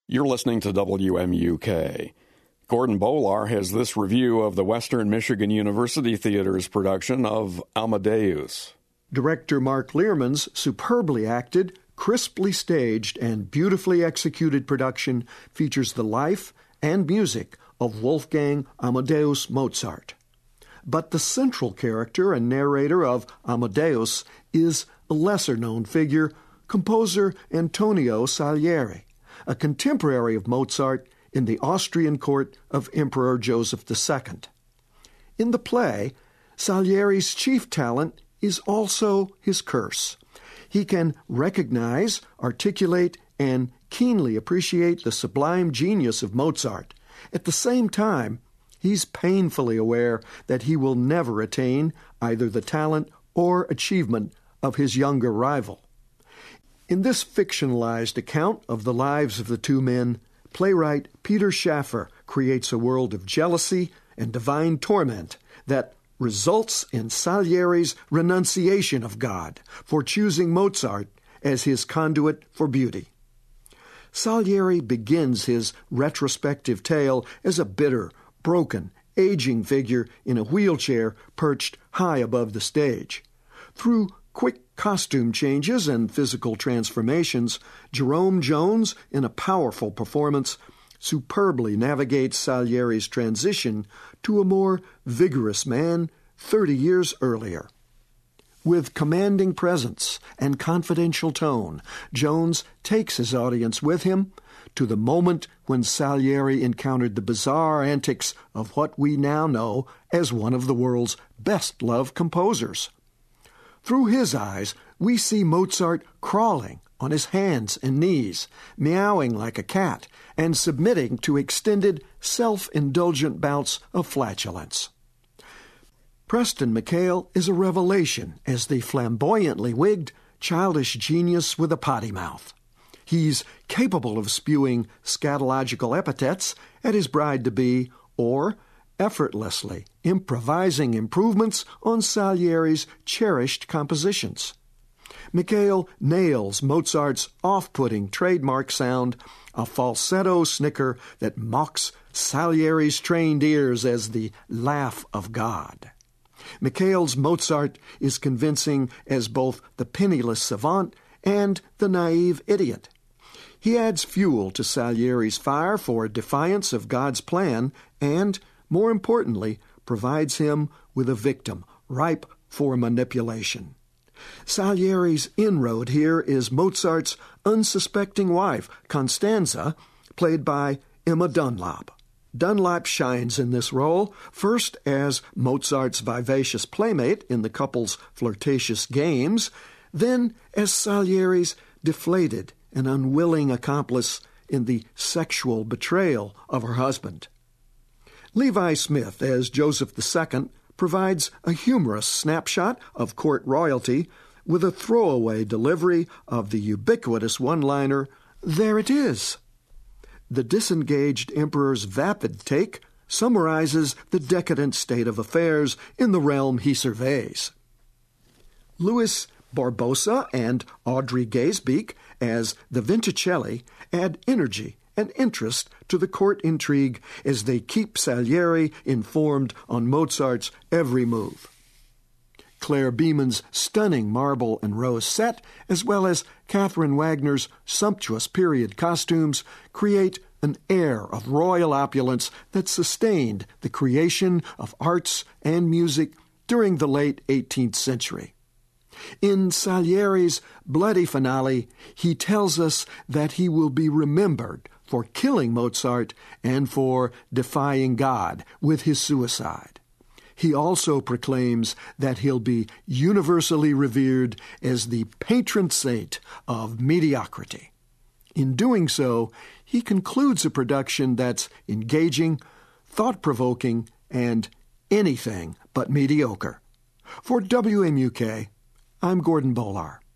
You're listening to WMUK. Gordon Bolar has this review of the Western Michigan University Theater's production of Amadeus. Director Mark Learmon's superbly acted, crisply staged, and beautifully executed production features the life and music of Wolfgang Amadeus Mozart. But the central character and narrator of Amadeus is a lesser-known figure, composer Antonio Salieri, a contemporary of Mozart in the Austrian court of Emperor Joseph II. In the play, Salieri's chief talent is also his curse. He can recognize, articulate, and keenly appreciate the sublime genius of Mozart. At the same time, he's painfully aware that he will never attain either the talent or achievement of his younger rival. In this fictionalized account of the lives of the two men, playwright Peter Schaffer creates a world of jealousy and divine torment that results in Salieri's renunciation of God for choosing Mozart as his conduit for beauty. Salieri begins his retrospective tale as a bitter, broken, aging figure in a wheelchair perched high above the stage. Through quick costume changes and physical transformations, Jerome Jones, in a powerful performance, superbly navigates Salieri's transition to a more vigorous man 30 years earlier. With commanding presence and confidential tone, Jones takes his audience with him to the moment when Salieri encountered the bizarre antics of what we now know as one of the world's best-loved composers. Through his eyes, we see Mozart crawling on his hands and knees, meowing like a cat, and submitting to extended, self-indulgent bouts of flatulence. Preston McHale is a revelation as the flamboyantly wigged, childish genius with a potty mouth. He's capable of spewing scatological epithets at his bride-to-be or effortlessly improvising improvements on Salieri's cherished compositions. McHale nails Mozart's off-putting trademark sound, a falsetto snicker that mocks Salieri's trained ears as the laugh of God. McHale's Mozart is convincing as both the penniless savant and the naive idiot. He adds fuel to Salieri's fire for defiance of God's plan and, more importantly, provides him with a victim ripe for manipulation. Salieri's inroad here is Mozart's unsuspecting wife, Constanza, played by Emma Dunlop. Dunlop shines in this role, first as Mozart's vivacious playmate in the couple's flirtatious games, then as Salieri's deflated and unwilling accomplice in the sexual betrayal of her husband. Levi Smith as Joseph II provides a humorous snapshot of court royalty with a throwaway delivery of the ubiquitous one-liner, "There it is." The disengaged emperor's vapid take summarizes the decadent state of affairs in the realm he surveys. Louis Barbosa and Audrey Gaisbeek as the Vinticelli add energy and interest to the court intrigue as they keep Salieri informed on Mozart's every move. Claire Beeman's stunning marble and rose set, as well as Catherine Wagner's sumptuous period costumes, create an air of royal opulence that sustained the creation of arts and music during the late 18th century. In Salieri's bloody finale, he tells us that he will be remembered for killing Mozart and for defying God with his suicide. He also proclaims that he'll be universally revered as the patron saint of mediocrity. In doing so, he concludes a production that's engaging, thought-provoking, and anything but mediocre. For WMUK, I'm Gordon Bolar.